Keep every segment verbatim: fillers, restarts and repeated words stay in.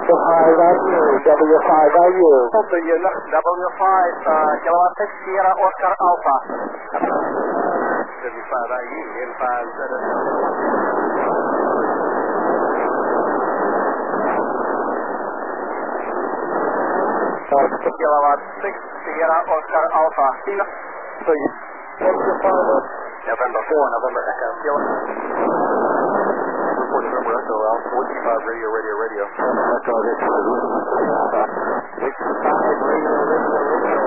W five R U. W five, uh, Kilowatt six, Sierra Oscar Alpha. W five R U, N five Z S. Kilowatt six, Sierra Oscar Alpha. So you, November four, November Echo. Report November Echo, Alpha one two five, radio, radio, radio. Echo, this is six five, radio, radio,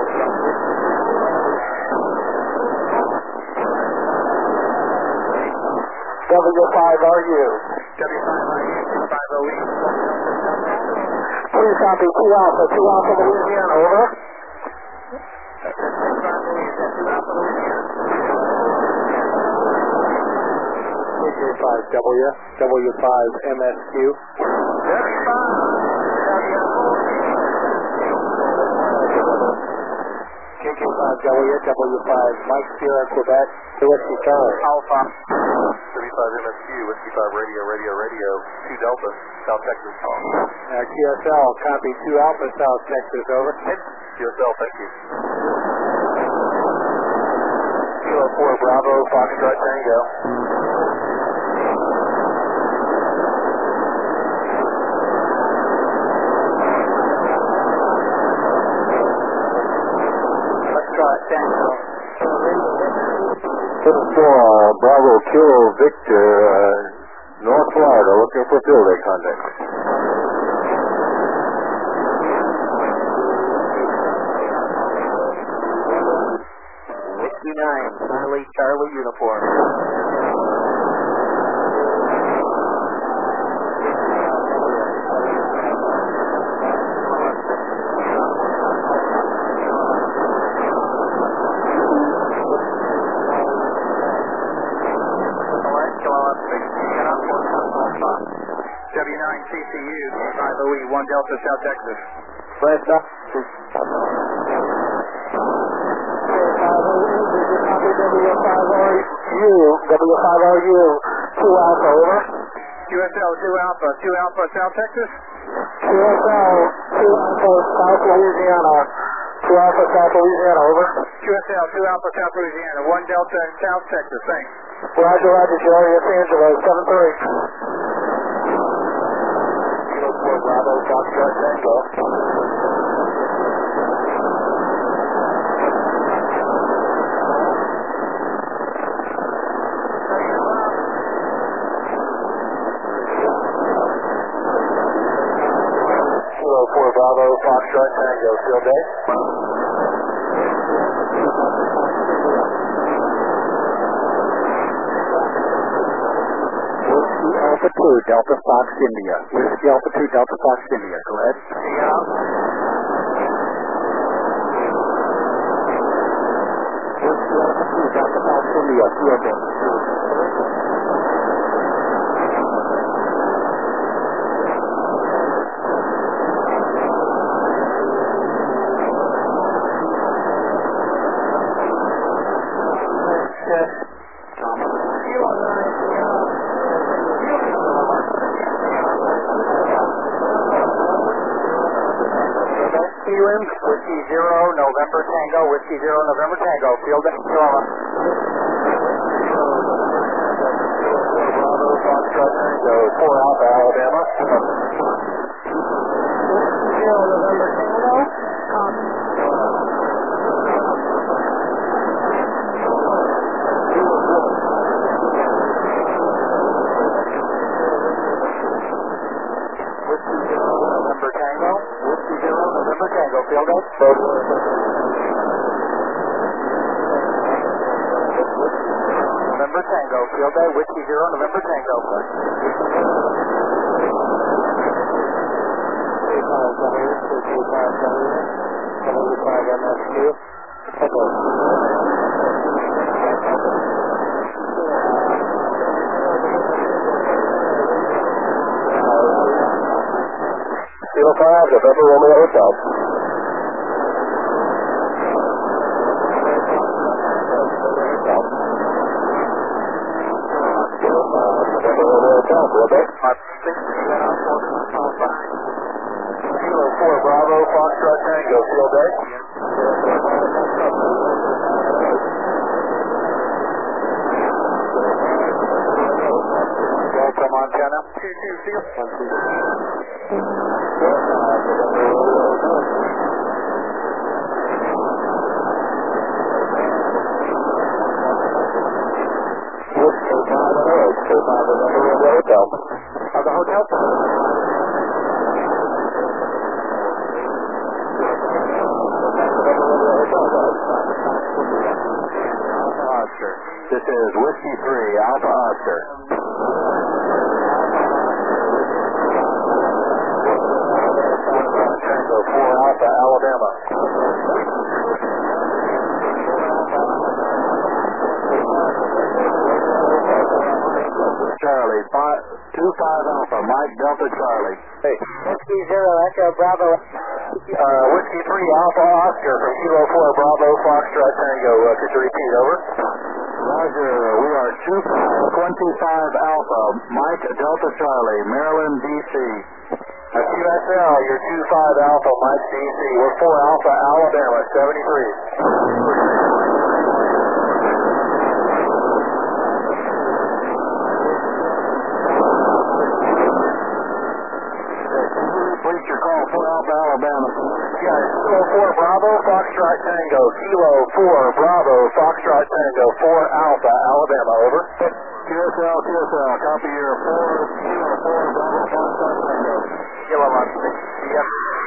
radio. W five R U. W five R U, five O E. Please copy two Alpha, two Alpha Louisiana, over. five W, W five M S Q. K K five W, W five Mike Sierra Quebec, Whiskey Charlie. Alpha. W five M S Q, Whiskey five Radio, Radio, Radio, two Delta, South Texas. Uh, Q S L, copy two Alpha, South Texas, over. Q S L, thank you. Kilo four Bravo, Foxtrot Tango. four, Bravo Kilo Victor, uh, North Florida, looking for field day contact. Whiskey nine, Charlie, Charlie uniform. W nine C C U, five O E, one Delta, South Texas. Fred, W five R U, W five R U, two Alpha, over. Q S L, two Alpha, two Alpha, South Texas. Q S L, two Alpha, South Louisiana, two Alpha, South Louisiana, over. Q S L, two Alpha, South Louisiana, one Delta, in South Texas, thanks. Roger, Roger, Jerry, Los Angeles, seven three. Bravo, Foxtrot Tango. Kilo four Bravo, Foxtrot Tango, field day. Alpha two, Delta Fox India. Whiskey Alpha two, Delta Fox India. Go ahead. Yeah. Whiskey Alpha two, Delta Fox India. Field day. Whiskey zero, November Tango, Whiskey zero, November Tango, field day, Norma. Bravo, Foxtrot Tango, four Alpha, Alabama. Whiskey zero, November Tango. Whiskey zero, November Tango. Whiskey zero, November Tango, field day. November Tango, field day, Whiskey zero, November Tango. W five M S Q. Kilo five, November Romeo Hotel. November Romeo Hotel, field day. six, Tango field day. Delta Montana. two two field. Hotel. Of the hotel. Alpha Oscar. This is Whiskey three, Alpha Oscar. Tango four, Alpha, Alabama. Charlie, five, two five Alpha, Mike Delta Charlie. Hey. Whiskey zero, Echo Bravo. Uh, Whiskey three, Alpha Oscar from Kilo four, Bravo, Foxtrot Tango. Uh, could you repeat, over? Roger, we are two twenty-five Alpha, Mike Delta Charlie, Maryland, D C. Uh, Q S L, you're two five Alpha, Mike D C. We're four Alpha, Alabama, seventy-three. Please your call four Alpha, Alabama. Yeah, Kilo four, Bravo, Foxtrot Tango. Kilo four, Bravo, Foxtrot Tango. four Alpha, Alabama, over. Q S L, Q S L, copy your four, Kilo four, Bravo, Foxtrot Tango. Kilo one, yep.